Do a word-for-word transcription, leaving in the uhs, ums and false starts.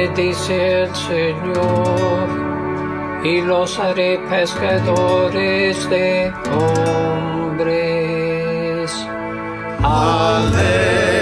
dice el Señor, y los haré pescadores de hombres. Aleluya.